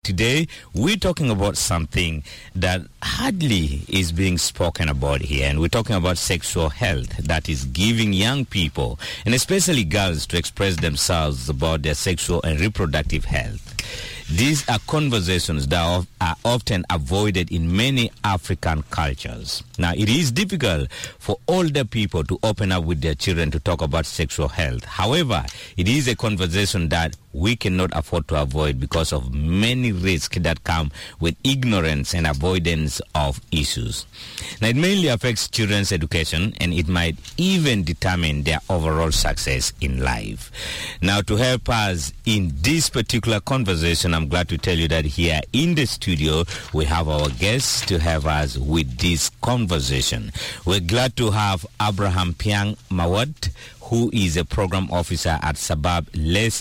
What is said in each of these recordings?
today we're talking about something that hardly is being spoken about here, and we're talking about sexual health, that is giving young people, and especially girls, to express themselves about their sexual and reproductive health. These are conversations that are often avoided in many African cultures. Now, it is difficult for older people to open up with their children to talk about sexual health. However, it is a conversation that we cannot afford to avoid because of many risks that come with ignorance and avoidance of issues. Now, it mainly affects children's education, and it might even determine their overall success in life. Now, to help us in this particular conversation, I'm glad to tell you that here in the studio, we have our guests to help us with this conversation. We're glad to have Abraham Piang Mawat, who is a program officer at Sabab Le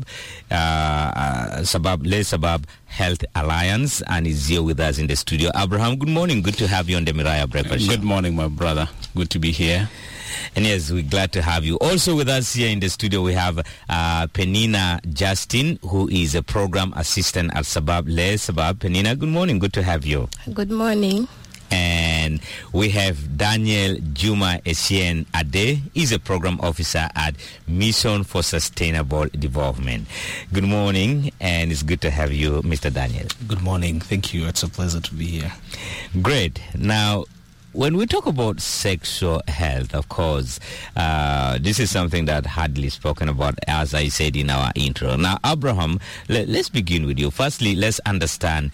Sabab Health Alliance, and is here with us in the studio. Abraham, good morning. Good to have you on the Miraya Breakfast Show. Good morning, my brother. Good to be here. And yes, we're glad to have you. Also with us here in the studio, we have Penina Justin, who is a program assistant at Sabab Le Sabab. Penina, good morning. Good to have you. Good morning. And we have Daniel Juma Essien Ade. He's a program officer at Mission for Sustainable Development. Good morning, and it's good to have you, Mr. Daniel. Good morning. Thank you. It's a pleasure to be here. Great. Now, when we talk about sexual health, of course, this is something that hardly spoken about, as I said in our intro. Now, Abraham, let's begin with you. Firstly, let's understand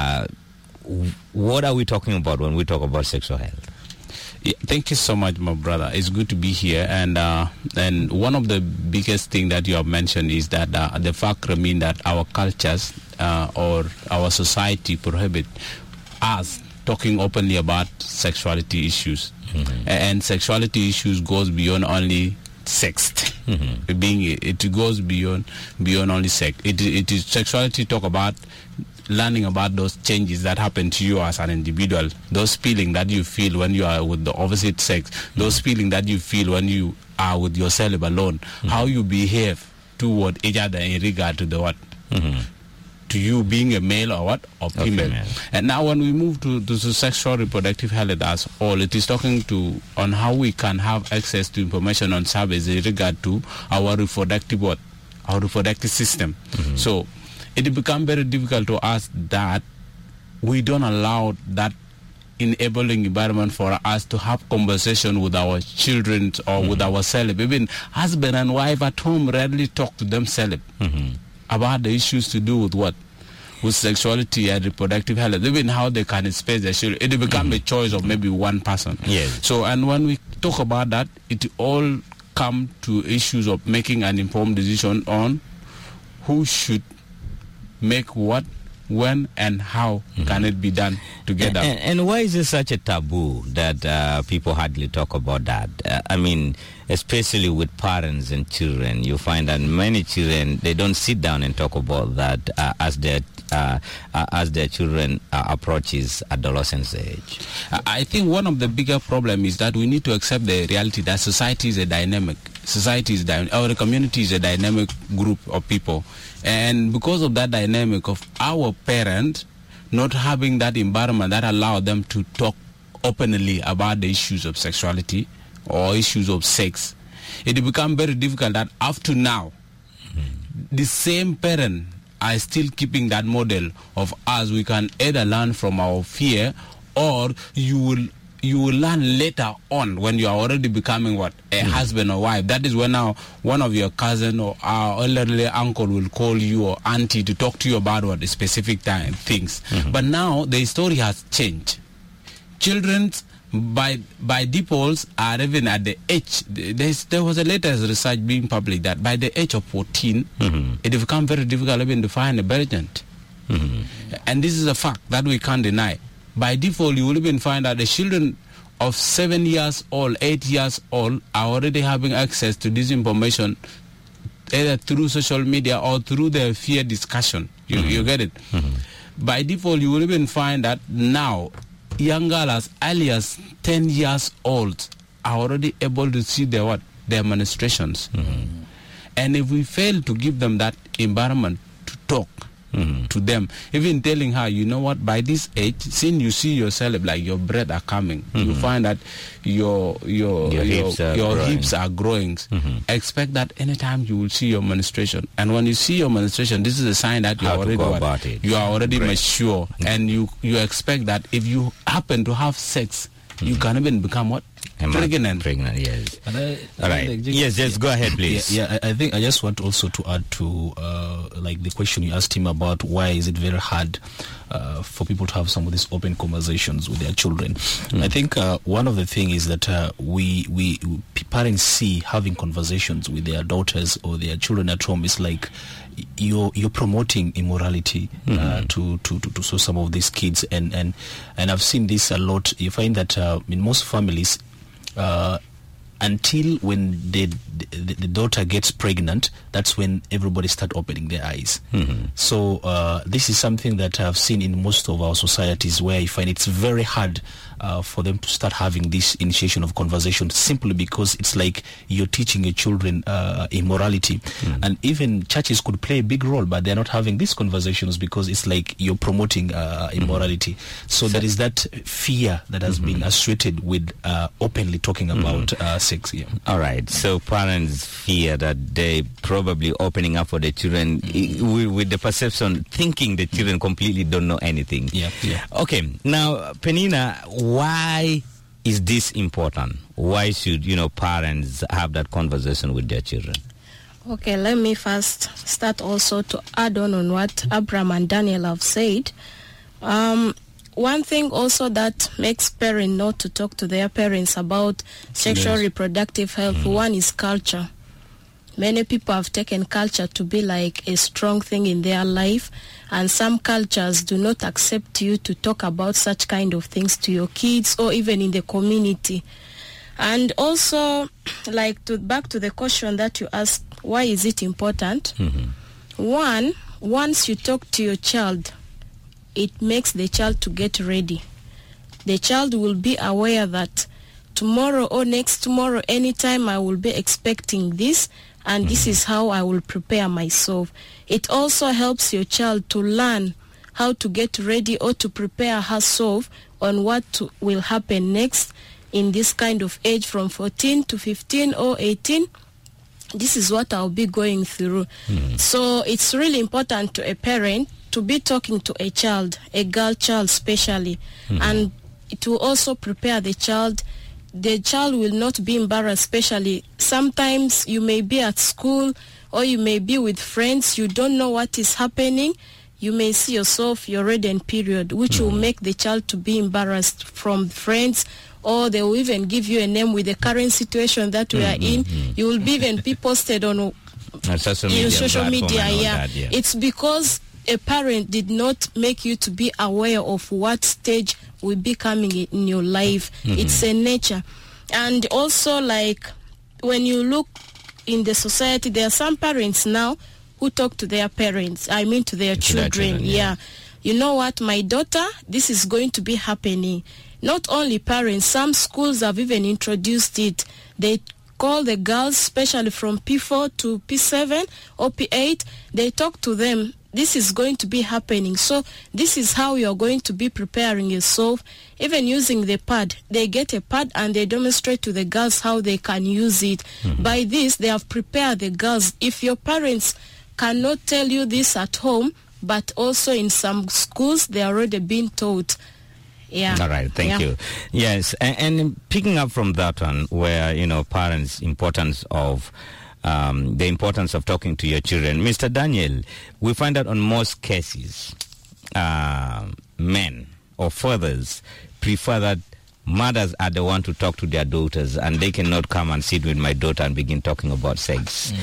what are we talking about when we talk about sexual health? Yeah, thank you so much, my brother. It's good to be here. And one of the biggest thing that you have mentioned is that the fact remains that our cultures or our society prohibit us talking openly about sexuality issues. Mm-hmm. And sexuality issues goes beyond only sex. Mm-hmm. It goes beyond only sex. It is sexuality talk about learning about those changes that happen to you as an individual, those feelings that you feel when you are with the opposite sex, those feelings that you feel when you are with yourself alone, how you behave toward each other in regard to the what, to you being a male or what, or female. And now when we move to sexual reproductive health as all, it is talking on how we can have access to information on service in regard to our reproductive system. Mm-hmm. So it becomes very difficult to us that we don't allow that enabling environment for us to have conversation with our children or with ourselves. Even husband and wife at home rarely talk to themselves about the issues to do with what? With sexuality and reproductive health, even how they can space their children. It becomes a choice of maybe one person. Yes. So, and when we talk about that, it all come to issues of making an informed decision on who should make what, when, and how can it be done together. And why is it such a taboo that people hardly talk about that? I mean, especially with parents and children, you find that many children, they don't sit down and talk about that as their children approaches adolescence age. I think one of the bigger problems is that we need to accept the reality that society is a dynamic. Our community is a dynamic group of people. And because of that dynamic of our parents not having that environment that allows them to talk openly about the issues of sexuality or issues of sex, it becomes very difficult that up to now, the same parent are still keeping that model of us. We can either learn from our fear, or you will learn later on when you are already becoming what? A husband or wife. That is when now one of your cousin or our elderly uncle will call you or auntie to talk to you about what specific things. But now the story has changed. Children by default are even at the age. There was a latest research being published that by the age of 14, it becomes very difficult even to find a virgin. And this is a fact that we can't deny. By default, you will even find that the children of 7 years old, 8 years old are already having access to this information either through social media or through their fear discussion. You get it? By default, you will even find that now young girls as early as 10 years old are already able to see their menstruations. And if we fail to give them that environment to talk, to them. Even telling her, you know what, by this age, since you see yourself like your breath are coming, you find that your hips are growing. Expect that anytime you will see your menstruation. And when you see your menstruation, this is a sign that you are already mature. And you expect that if you happen to have sex, you can even become what? Pregnant, yes. All right. Yes, go ahead, please. Yeah, I think I just want also to add to like the question you asked him about why is it very hard for people to have some of these open conversations with their children. I think one of the things is that we parents see having conversations with their daughters or their children at home is like you're promoting immorality to some of these kids, and I've seen this a lot. You find that in most families, until when the daughter gets pregnant, that's when everybody start opening their eyes. So this is something that I've seen in most of our societies, where you find it's very hard for them to start having this initiation of conversation, simply because it's like you're teaching your children immorality. And even churches could play a big role, but they're not having these conversations because it's like you're promoting immorality. So there is that fear that has been associated with openly talking about sex. Yeah. All right. So parents fear that they probably opening up for the children with the perception, thinking the children completely don't know anything. Yeah. Okay. Now, Penina, why is this important? Why should, parents have that conversation with their children? Okay, let me first start also to add on what Abraham and Daniel have said. One thing also that makes parents not to talk to their parents about sexual reproductive health, one is culture. Many people have taken culture to be like a strong thing in their life, and some cultures do not accept you to talk about such kind of things to your kids or even in the community. And also, back to the question that you asked, why is it important? Once you talk to your child, it makes the child to get ready. The child will be aware that tomorrow or next tomorrow, anytime I will be expecting this, and this is how I will prepare myself. It also helps your child to learn how to get ready or to prepare herself on what will happen next in this kind of age from 14 to 15 or 18. This is what I'll be going through. So it's really important to a parent to be talking to a child, a girl child especially, and it will also prepare the child. The child will not be embarrassed, especially sometimes you may be at school or you may be with friends, you don't know what is happening. You may see yourself, your redden period, which will make the child to be embarrassed from friends, or they will even give you a name with the current situation that we are in. You will be even be posted on social media. Yeah. It's because a parent did not make you to be aware of what stage will be coming in your life. It's a nature. And also, when you look in the society, there are some parents now who talk to their parents, to their children. Yeah. You know what, my daughter, this is going to be happening. Not only parents, some schools have even introduced it. They call the girls, especially from P4 to P7 or P8, they talk to them. This is going to be happening. So this is how you're going to be preparing yourself. Even using the pad, they get a pad and they demonstrate to the girls how they can use it. By this, they have prepared the girls. If your parents cannot tell you this at home, but also in some schools, they are already being taught. Yeah. All right. Thank you. Yes. And picking up from that one, where, parents' importance of the importance of talking to your children. Mr. Daniel, we find that on most cases, men or fathers prefer that mothers are the one to talk to their daughters, and they cannot come and sit with my daughter and begin talking about sex.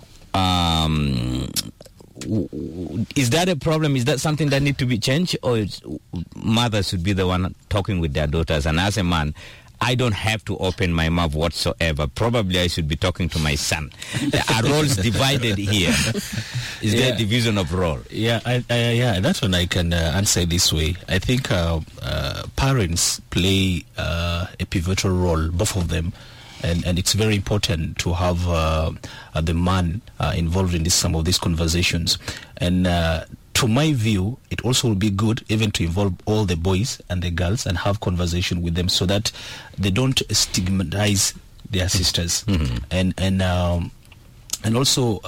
Is that a problem? Is that something that needs to be changed, or mothers should be the one talking with their daughters? And as a man, I don't have to open my mouth whatsoever. Probably I should be talking to my son. Are roles divided here? Is there a division of role? Yeah, that's when I can answer this way. I think parents play a pivotal role, both of them. And it's very important to have the man involved in some of these conversations. And to my view, it also will be good even to involve all the boys and the girls and have conversation with them so that they don't stigmatize their sisters. And also,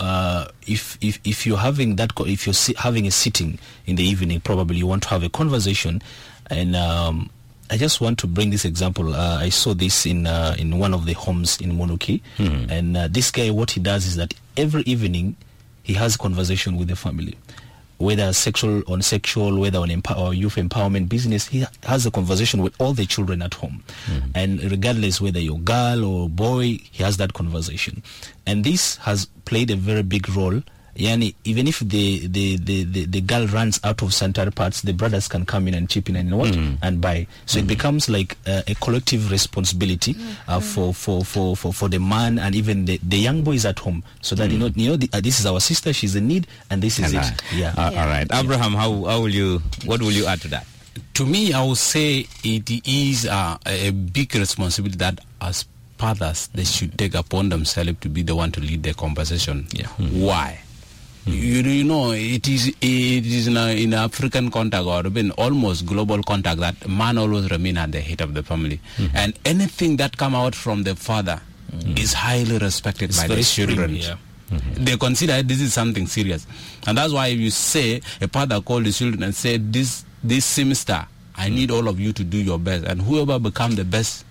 if you're having that, if you're having a sitting in the evening, probably you want to have a conversation. And I just want to bring this example. I saw this in one of the homes in Monoki, and this guy, what he does is that every evening he has a conversation with the family, whether sexual, whether on youth empowerment, business. He has a conversation with all the children at home, and regardless whether you're girl or boy, he has that conversation, and this has played a very big role. Yani, even if the girl runs out of sanitary parts, the brothers can come in and chip in and buy. So it becomes like a collective responsibility for the man and even the young boys at home. So that this is our sister, she's in need, and this is it. Yeah. All right, Abraham, what will you add to that? To me, I would say it is a big responsibility that as fathers they should take upon themselves to be the one to lead the conversation. Yeah. Why? You know, it is in African context or even almost global context that man always remain at the head of the family, and anything that come out from the father is highly respected by the children. Yeah. They consider this is something serious, and that's why if you say a father call the children and say this semester I need all of you to do your best, and whoever become the best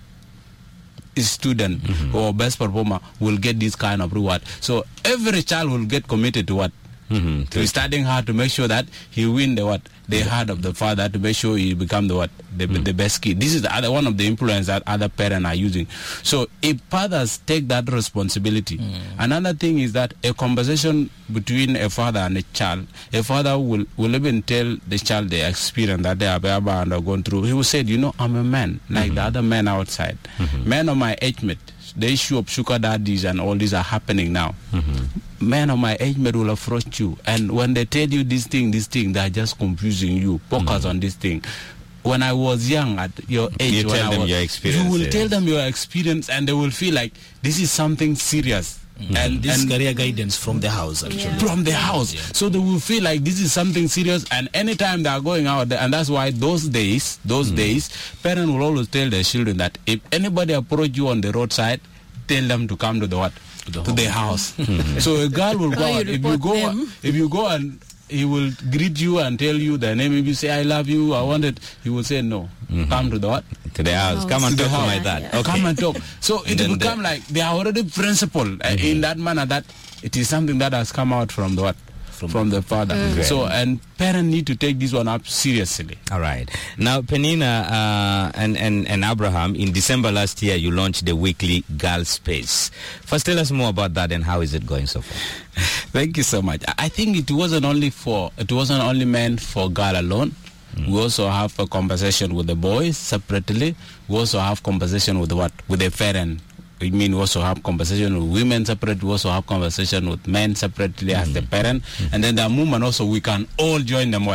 student or best performer will get this kind of reward. So every child will get committed to what? To studying hard to make sure that he win the heart of the father, to make sure he become the best kid. This is one of the influence that other parents are using. So if fathers take that responsibility, another thing is that a conversation between a father and a child, a father will even tell the child the experience that they have ever undergone through. He will say, I'm a man like the other men outside. Men of my age mate, the issue of sugar daddies and all these are happening now. Men of my age mate will approach you, and when they tell you this thing, they are just confusing you. Focus on this thing. When I was young, at your age, you tell them your experience. You will tell them your experience, and they will feel like this is something serious. And this career guidance from the house, actually. From the house. Yeah. So they will feel like this is something serious, and anytime they are going out, and that's why those days, parents will always tell their children that if anybody approach you on the roadside, tell them to come to the house. So a girl will go out. If you go and he will greet you and tell you the name. If you say I love you, I want it, he will say no. Come to the what? To the house. Come and talk to my dad. Okay. Come and talk. So it will become like they are already principled in that manner that it is something that has come out from the what? From the father. So, and parents need to take this one up seriously. All right. Now, Penina and Abraham, in December last year, you launched the weekly Girl Space. First, tell us more about that and how is it going so far? Thank you so much. I think it wasn't only meant for girl alone. We also have a conversation with the boys separately. We also have conversation with the parent. We also have conversation with women separately. We also have conversation with men separately as the parent. And then the movement also, we can all join them.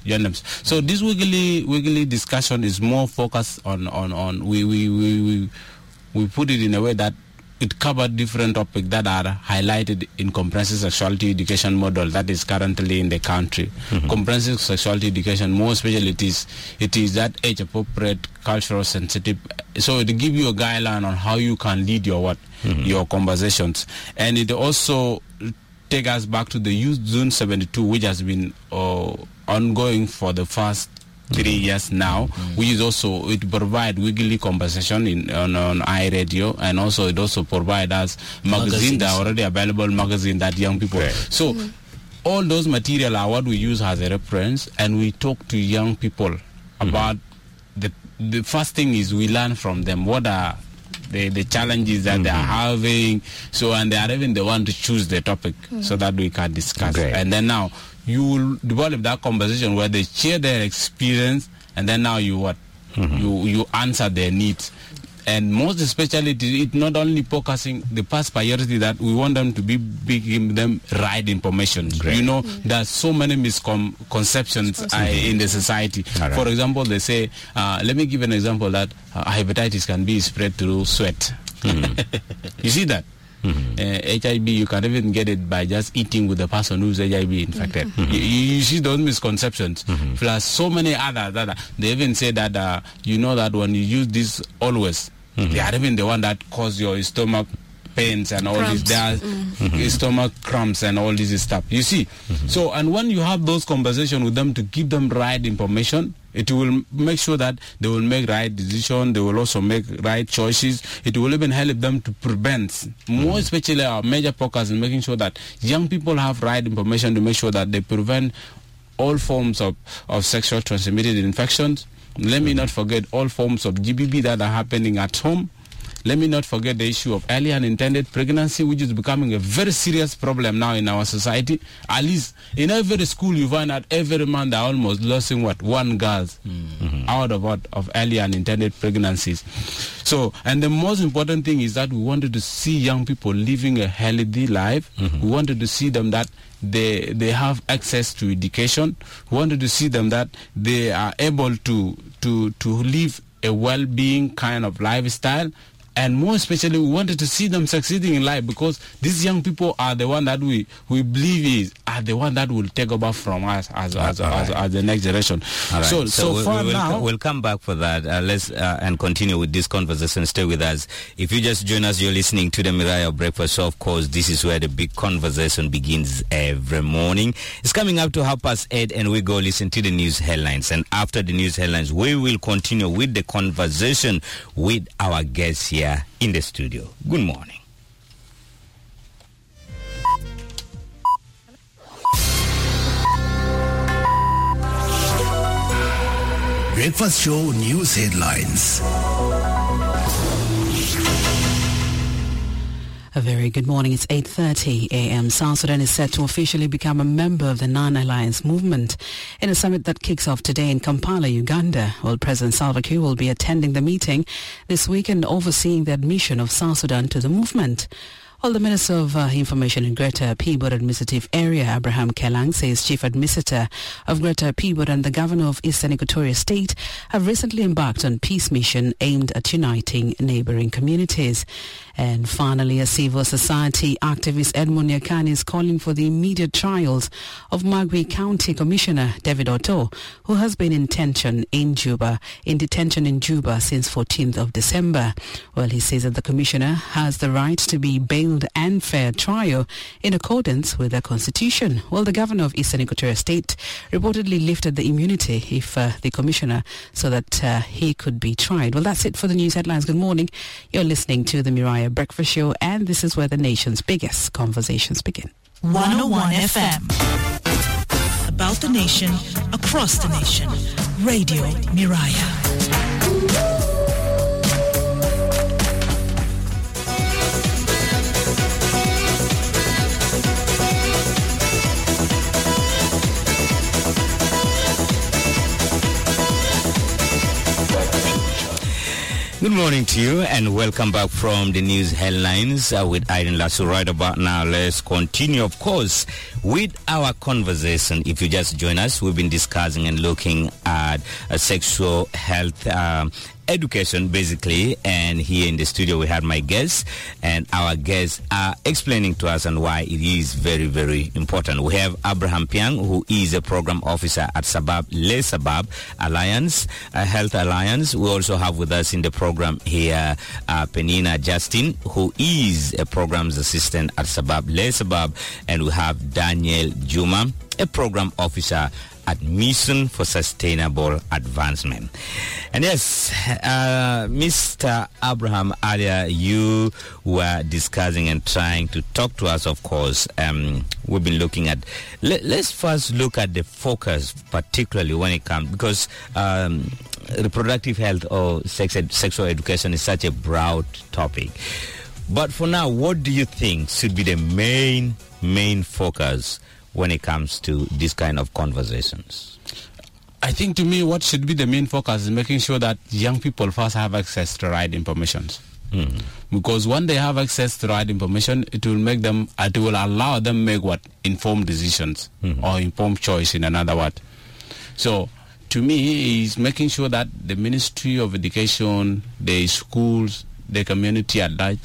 So this weekly discussion is more focused on we put it in a way that it covered different topics that are highlighted in comprehensive sexuality education model that is currently in the country. Comprehensive sexuality education, more especially it is that age appropriate, cultural sensitive. So it gives you a guideline on how you can lead your your conversations, and it also take us back to the Youth Zone 72, which has been ongoing for the first 3 years now, which is also, it provide weekly conversation on iRadio, and also it also provide us magazine that are already available, magazine that young people. So all those material are what we use as a reference, and we talk to young people about the first thing is we learn from them what are the challenges that they are having. So, and they are even the one to choose the topic so that we can discuss. And then now you will develop that conversation where they share their experience, and then now you you answer their needs. And most especially, it's not only focusing the past priority that we want them to giving them right information. There's so many misconceptions in the society. For example, they say, let me give an example that hepatitis can be spread through sweat. You see that? HIV, you can even get it by just eating with the person who's HIV infected. You see those misconceptions. Plus so many others that they even say that that when you use this always, they are even the one that cause your stomach pains and all Cramps. this. There are stomach cramps and all this stuff. You see, so and when you have those conversations with them to give them right information, it will make sure that they will make right decision. They will also make right choices. It will even help them to prevent. More especially our major focus in making sure that young people have right information to make sure that they prevent all forms of sexual transmitted infections. Let me not forget all forms of GBV that are happening at home. Let me not forget the issue of early unintended pregnancy, which is becoming a very serious problem now in our society. At least in every school, you find out every month they're almost losing one girl out of early unintended pregnancies. So, and the most important thing is that we wanted to see young people living a healthy life. We wanted to see them that they have access to education. We wanted to see them that they are able to live a well-being kind of lifestyle. And more especially, we wanted to see them succeeding in life, because these young people are the one that we believe are the one that will take over from us as the next generation. Right. So we'll come back for that. Let's and continue with this conversation. Stay with us. If you just join us, you're listening to the Miraya Breakfast Show. Of course, this is where the big conversation begins every morning. It's coming up to 8:30, and we go listen to the news headlines. And after the news headlines, we will continue with the conversation with our guests here in the studio. Good morning. Breakfast Show News Headlines. A very good morning. It's 8:30 a.m. South Sudan is set to officially become a member of the Non-Alliance Movement in a summit that kicks off today in Kampala, Uganda. Well, President Salva Kiir will be attending the meeting this week and overseeing the admission of South Sudan to the movement. Well, the Minister of Information in Greater Peabody Administrative Area, Abraham Kelang, says Chief Administrator of Greater Peabody and the Governor of Eastern Equatoria State have recently embarked on peace mission aimed at uniting neighboring communities. And finally, a civil society activist, Edmund Nyakani, is calling for the immediate trials of Magwi County Commissioner David Otto, who has been in detention in Juba since 14th of December. Well, he says that the commissioner has the right to be bailed and fair trial in accordance with the constitution. Well, the governor of Eastern Equatoria State reportedly lifted the immunity if the commissioner so that he could be tried. Well, that's it for the news headlines. Good morning. You're listening to the Miraya Breakfast Show, and this is where the nation's biggest conversations begin. 101 FM. About the nation, across the nation. Radio Miraya. Good morning to you, and welcome back from the news headlines with Irene Lasso. Right about now, let's continue, of course, with our conversation. If you just join us, we've been discussing and looking at sexual health education, basically, and here in the studio we have my guests, and our guests are explaining to us and why it is very, very important. We have Abraham Piang, who is a program officer at Le Sabab Alliance, Health Alliance. We also have with us in the program here Penina Justin, who is a programs assistant at Le Sabab, and we have Daniel Juma, a program officer at Mission for Sustainable Advancement. And yes, Mr. Abraham, earlier you were discussing and trying to talk to us, of course. We've been looking at, let's first look at the focus, particularly when it comes, because reproductive health or sexual education is such a broad topic. But for now, what do you think should be the main focus when it comes to this kind of conversations? I think, to me, what should be the main focus is making sure that young people first have access to right information. Because when they have access to right information, it will make them, it will allow them make informed decisions or informed choice, in another word. So, to me, is making sure that the Ministry of Education, the schools, the community at large,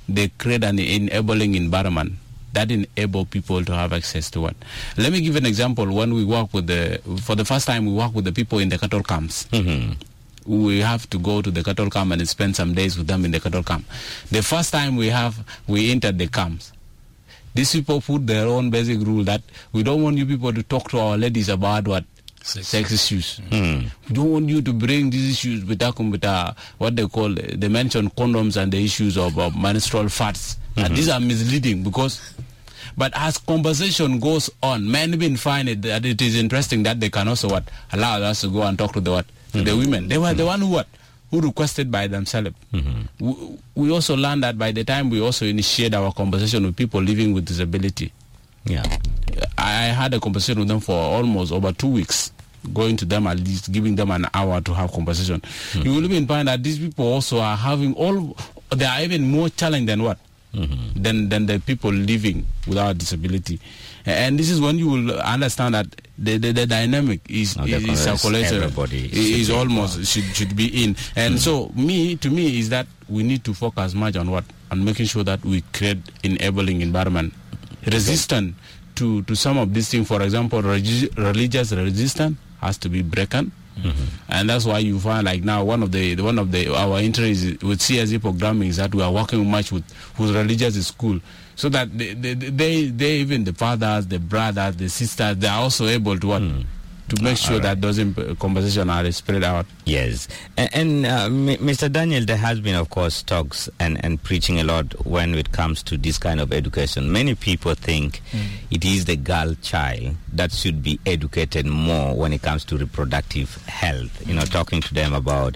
they create an enabling environment that enable people to have access to what. Let me give an example. When we work with for the first time, we work with the people in the cattle camps. We have to go to the cattle camp and spend some days with them in the cattle camp. The first time we entered the camps, these people put their own basic rule that we don't want you people to talk to our ladies about what? Sex issues. We don't want you to bring these issues with what they call, they mention condoms and the issues of menstrual fats. And these are misleading but as conversation goes on, men even find it that it is interesting that they can also allow us to go and talk to the women. They were the one who requested by themselves. We also learned that by the time we also initiate our conversation with people living with disability. Yeah, I had a conversation with them for almost over 2 weeks, going to them at least, giving them an hour to have conversation. You will even find that these people also are having they are even more challenged than what? Than the people living without disability. And this is when you will understand that the dynamic is circulation. Everybody is almost should be in. And so to me is that we need to focus much on what? On making sure that we create enabling environment resistant to some of these things. For example, religious resistance has to be broken. And that's why you find like now one of our interests with CSE programming is that we are working much with religious school, so that they even the fathers, the brothers, the sisters, they are also able to to make sure that those conversations are spread out. Yes. And Mr. Daniel, there has been, of course, talks and preaching a lot when it comes to this kind of education. Many people think it is the girl child that should be educated more when it comes to reproductive health. You know, talking to them about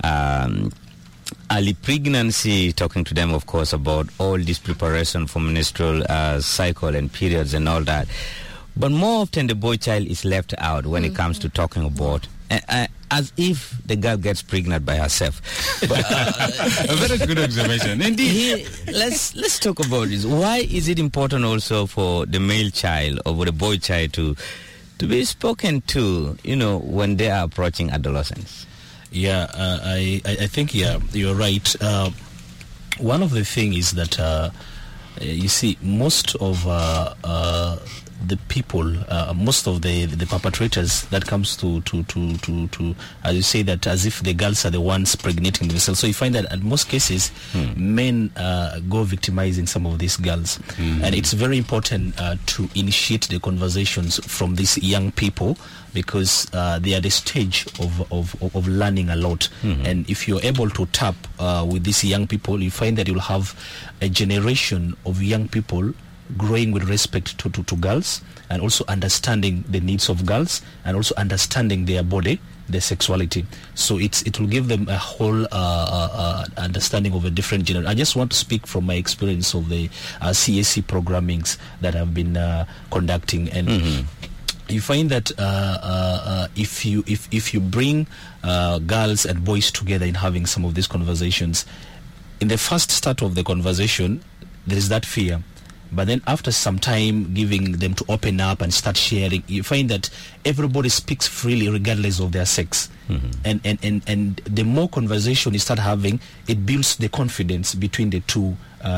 early pregnancy, talking to them, of course, about all this preparation for menstrual cycle and periods and all that. But more often the boy child is left out when it comes to talking about, as if the girl gets pregnant by herself. But, a very good observation. Indeed. Let's talk about this. Why is it important also for the male child or for the boy child to be spoken to, you know, when they are approaching adolescence? Yeah, I think, you're right. One of the things is that, you see, most of the people, most of the perpetrators that comes to as you say, that as if the girls are the ones pregnating themselves. So you find that in most cases, men go victimizing some of these girls, and it's very important to initiate the conversations from these young people, because they are at the stage of learning a lot. And if you're able to tap with these young people, you find that you'll have a generation of young people growing with respect to girls, and also understanding the needs of girls, and also understanding their body, their sexuality. So it will give them a whole understanding of a different generation. I just want to speak from my experience of the CSE programmings that I've been conducting, and you find that if you bring girls and boys together in having some of these conversations, in the first start of the conversation, there is that fear. But then after some time, giving them to open up and start sharing, you find that everybody speaks freely regardless of their sex. And the more conversation you start having, it builds the confidence between the two,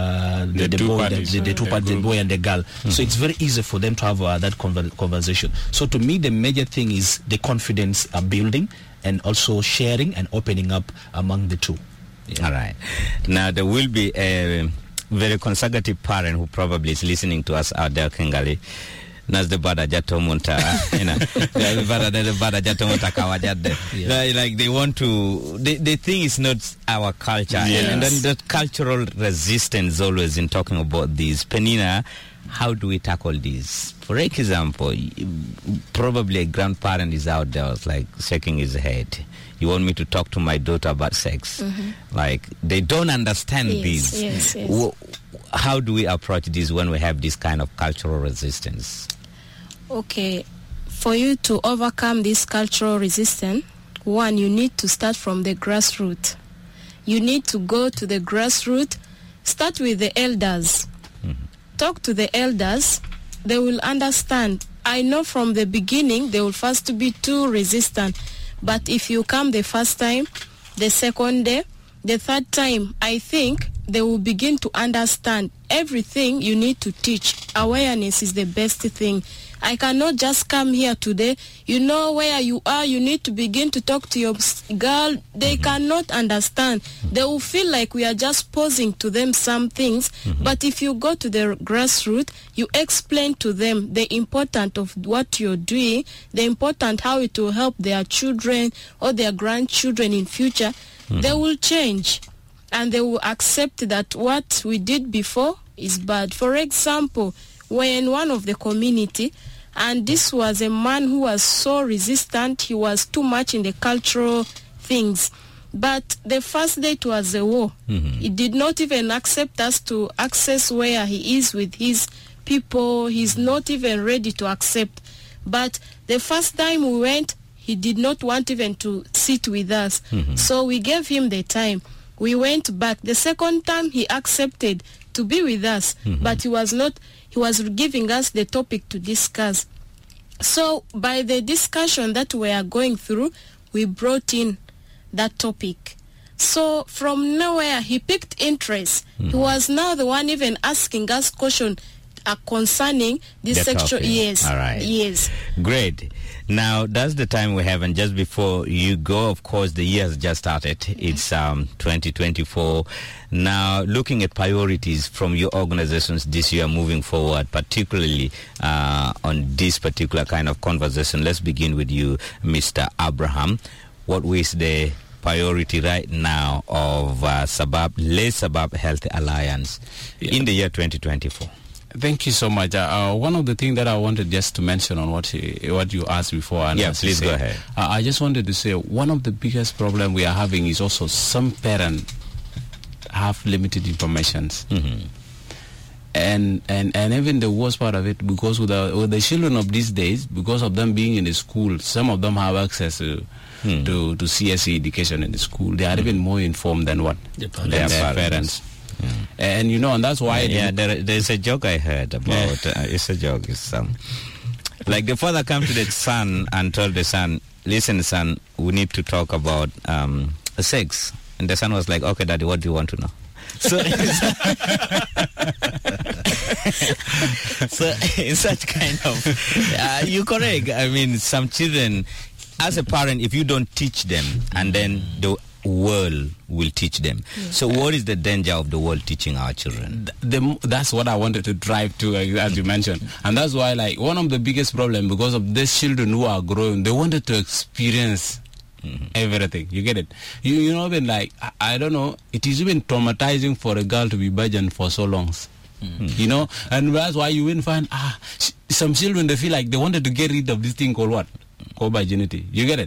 the boy and the girl. So it's very easy for them to have that conversation. So to me, the major thing is the confidence building, and also sharing and opening up among the two. All right. Now there will be a very conservative parent who probably is listening to us out there, Kingali. Like they want to, they think it's not our culture. And then the cultural resistance always in talking about this. Penina, how do we tackle this? For example, probably a grandparent is out there like shaking his head. You want me to talk to my daughter about sex? Like, they don't understand this. Yes. How do we approach this when we have this kind of cultural resistance? Okay, for you to overcome this cultural resistance, one, you need to start from the grassroots. You need to go to the grassroots, start with the elders. Talk to the elders, they will understand. I know from the beginning they will first be too resistant. But if you come the first time, the second day, the third time, I think they will begin to understand everything you need to teach. Awareness is the best thing. I cannot just come here today, you know where you are, you need to begin to talk to your girl. They cannot understand. They will feel like we are just posing to them some things. But if you go to the grassroots, you explain to them the importance of what you're doing, the importance how it will help their children or their grandchildren in future, they will change. And they will accept that what we did before is bad. For example, when one of the community, and this was a man who was so resistant, he was too much in the cultural things. But the first day it was a war. He did not even accept us to access where he is with his people. He's not even ready to accept. But the first time we went, he did not want even to sit with us. So we gave him the time. We went back. The second time he accepted to be with us, but he was giving us the topic to discuss. So by the discussion that we are going through, we brought in that topic. So from nowhere, he picked interest. He was now the one even asking us questions concerning this The sexual. topic. Yes. All right. Yes. Great. Now, that's the time we have, and just before you go, of course, the year has just started. It's 2024. Now, looking at priorities from your organizations this year moving forward, particularly on this particular kind of conversation, let's begin with you, Mr. Abraham. What is the priority right now of Les Sabab Health Alliance in the year 2024? Thank you so much. One of the things that I wanted just to mention on what you asked before. And please go ahead. I just wanted to say one of the biggest problems we are having is also some parents have limited information. And even the worst part of it, because with the children of these days, because of them being in the school, some of them have access to CSE education in the school. They are even more informed than what their parents. And and that's why there's a joke I heard about it's a joke. It's like the father came to the son and told the son, listen son, we need to talk about sex. And the son was like, okay daddy, what do you want to know? So in such kind of you're correct. I mean, some children, as a parent, if you don't teach them, and then the world will teach them. So what is the danger of the world teaching our children? That's what I wanted to drive to, as you mentioned. And that's why, like, one of the biggest problems, because of these children who are growing, they wanted to experience everything. You get it? You know, even like, I don't know, it is even traumatizing for a girl to be virgin for so long. You know? And that's why you will find, some children, they feel like they wanted to get rid of this thing called what? Called virginity. You get it?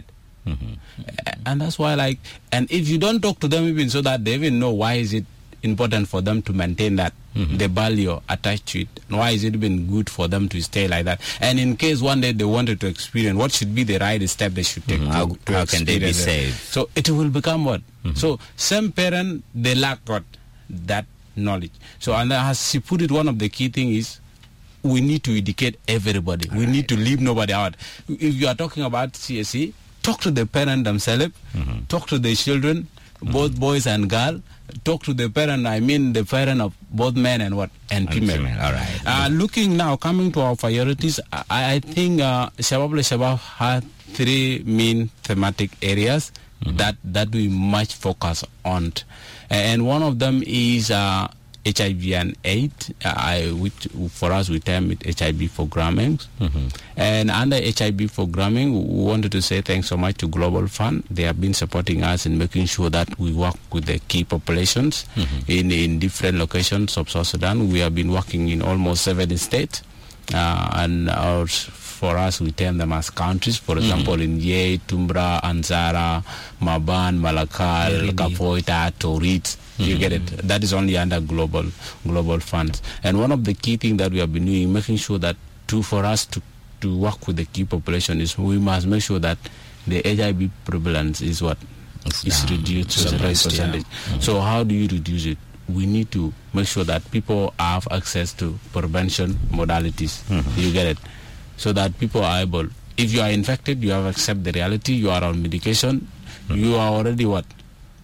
And that's why, like, and if you don't talk to them even so that they even know why is it important for them to maintain that, the value attached to it, and why is it even good for them to stay like that, and in case one day they wanted to experience, what should be the right step they should take how can they be saved? So it will become what? So some parents, they lack what? That knowledge. So, and as she put it, one of the key things is we need to educate everybody. We need to leave nobody out. If you are talking about CSE, talk to the parent themselves, talk to the children, both boys and girls, talk to the parent, I mean the parent of both men and what? And female. All right. Looking now, coming to our priorities, I think Shabab had three main thematic areas that we much focus on. And one of them is HIV and AIDS, which for us we term it HIV programming. And under HIV programming, we wanted to say thanks so much to Global Fund. They have been supporting us in making sure that we work with the key populations in different locations of South Sudan. We have been working in almost 7 states. And for us, we term them as countries. For example, in Ye, Tumbra, Anzara, Maban, Malakal, Kapoita, Torit. You get it? That is only under global funds. And one of the key things that we have been doing, making sure that for us to work with the key population, is we must make sure that the HIV prevalence is what? Is reduced to the right percentage. So how do you reduce it? We need to make sure that people have access to prevention modalities. You get it? So that people are able, if you are infected, you have accept the reality, you are on medication, you are already what?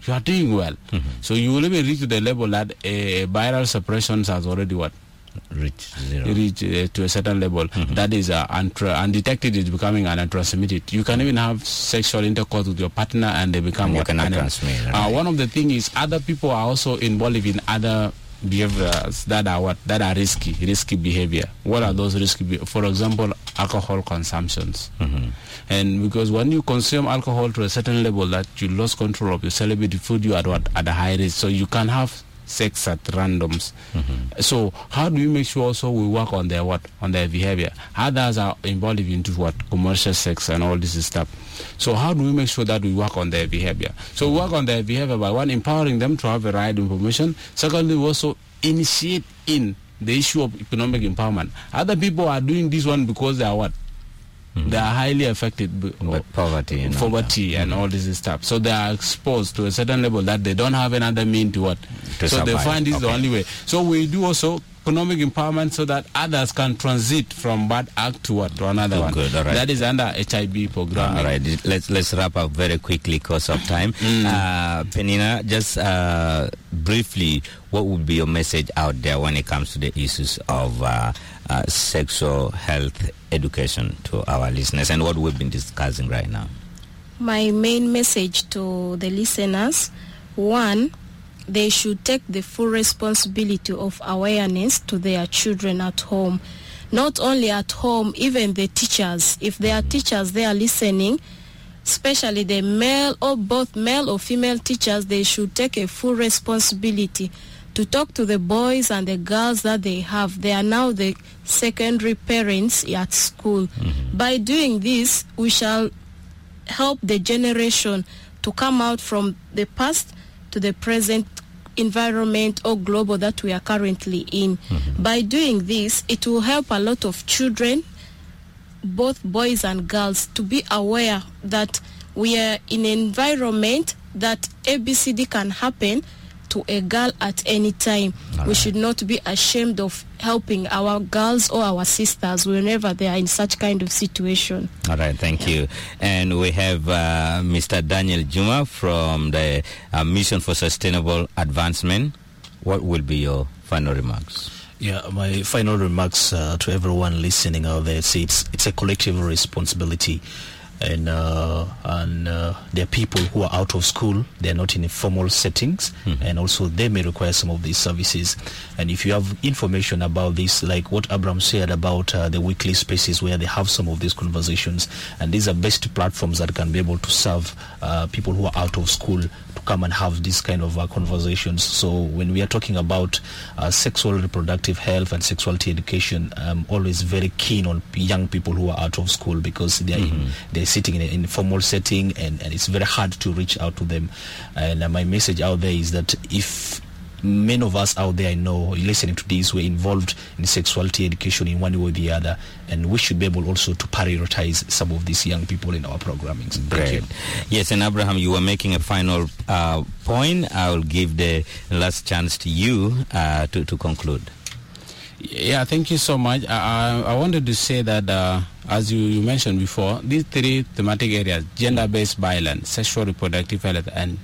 you are doing well. So you will even reach to the level that viral suppression has already reach zero. Reach to a certain level. That is undetected is becoming an untransmitted. You can even have sexual intercourse with your partner and they become you cannot transmit. Right? One of the things is other people are also involved in other behaviors that are risky behavior. What are those risky for example, alcohol consumptions. And because when you consume alcohol to a certain level that you lose control of yourself, it put you at a high risk, so you can have sex at randoms. So how do you make sure also we work on their behavior? Others are involved into commercial sex and all this stuff. So how do we make sure that we work on their behavior? So we work on their behavior by one, empowering them to have the right information. Secondly, we also initiate in the issue of economic empowerment. Other people are doing this one because they are they are highly affected by poverty and all this stuff. So they are exposed to a certain level that they don't have another means to so survive. They find this the only way. So we do also economic empowerment so that others can transit from bad act to another one. Good, all right. That is under HIB program. All right, let's wrap up very quickly because of time. Penina, just briefly, what would be your message out there when it comes to the issues of sexual health education to our listeners and what we've been discussing right now? My main message to the listeners, one, they should take the full responsibility of awareness to their children at home. Not only at home, even the teachers. If there are teachers they are listening, especially the male or both male or female teachers, they should take a full responsibility to talk to the boys and the girls that they have. They are now the secondary parents at school. By doing this, we shall help the generation to come out from the past to the present environment or global that we are currently in. By doing this, it will help a lot of children, both boys and girls, to be aware that we are in an environment that ABCD can happen to a girl at any time. We should not be ashamed of helping our girls or our sisters whenever they are in such kind of situation. All right, thank you. And we have Mr. Daniel Juma from the Mission for Sustainable Advancement. What will be your final remarks? Yeah, my final remarks to everyone listening out there, it's a collective responsibility. And there are people who are out of school, they're not in formal settings, and also they may require some of these services. And if you have information about this, like what Abraham said about the weekly spaces where they have some of these conversations, and these are best platforms that can be able to serve people who are out of school to come and have this kind of conversations. So when we are talking about sexual reproductive health and sexuality education, I'm always very keen on young people who are out of school because they're sitting in an informal setting and it's very hard to reach out to them. And my message out there is that if many of us out there I know listening to this, we're involved in sexuality education in one way or the other, and we should be able also to prioritize some of these young people in our programming. Thank you. Yes, and Abraham, you were making a final point. I will give the last chance to you to conclude. Yeah, thank you so much. I wanted to say that, as you mentioned before, these three thematic areas, gender-based violence, sexual reproductive health, and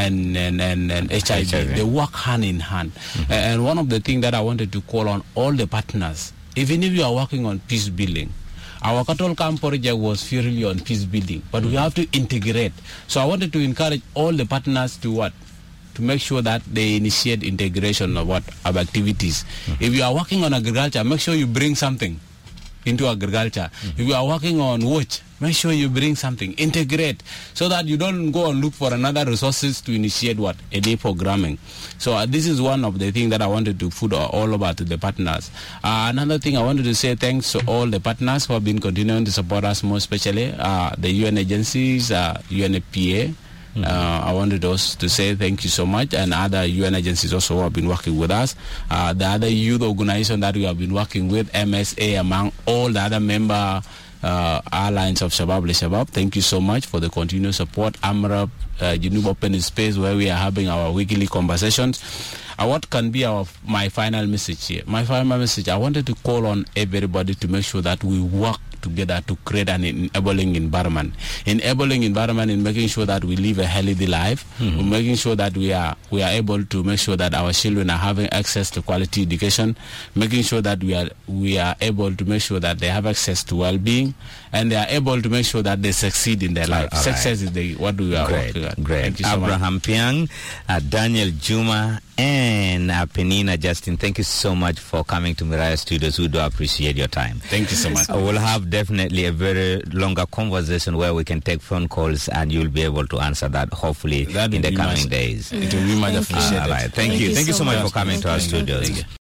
HIV, they work hand in hand. And one of the things that I wanted to call on all the partners, even if you are working on peace building, our Cattle Camp project was purely on peace building, but we have to integrate. So I wanted to encourage all the partners to make sure that they initiate integration of activities. If you are working on agriculture, make sure you bring something into agriculture. If you are working on watch, make sure you bring something. Integrate so that you don't go and look for another resources to initiate a day programming. So this is one of the things that I wanted to put all over to the partners. Another thing I wanted to say thanks to all the partners who have been continuing to support us, more especially the UN agencies, UNFPA. I wanted us to say thank you so much, and other UN agencies also who have been working with us. The other youth organization that we have been working with, MSA, among all the other member alliance of Shabab Shabab, thank you so much for the continued support. AMRAP, Junub Open Space, where we are having our weekly conversations. What can be my final message here? My final message, I wanted to call on everybody to make sure that we work together to create an enabling environment. Enabling environment in making sure that we live a healthy life, making sure that we are able to make sure that our children are having access to quality education, making sure that we are able to make sure that they have access to well-being, and they are able to make sure that they succeed in their life. Success is what we are working on. Great. Thank you so Abraham much. Piang, Daniel Juma, and Penina Justin, thank you so much for coming to Miraya Studios. We do appreciate your time. Thank you so much. We'll have definitely a very longer conversation where we can take phone calls and you'll be able to answer that hopefully in the coming days. It will be much appreciated. All right. Thank you. Thank you so much for coming to our studios.